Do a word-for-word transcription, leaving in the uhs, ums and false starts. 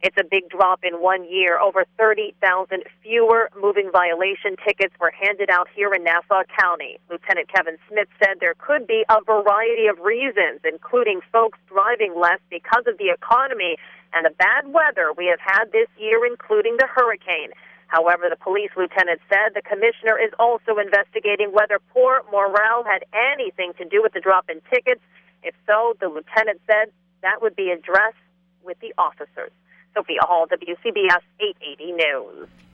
It's a big drop in one year. Over thirty thousand fewer moving violation tickets were handed out here in Nassau County. Lieutenant Kevin Smith said there could be a variety of reasons, including folks driving less because of the economy and the bad weather we have had this year, including the hurricane. However, the police lieutenant said the commissioner is also investigating whether poor morale had anything to do with the drop in tickets. If so, the lieutenant said that would be addressed with the officers. Sophia Hall, W C B S eight eighty News.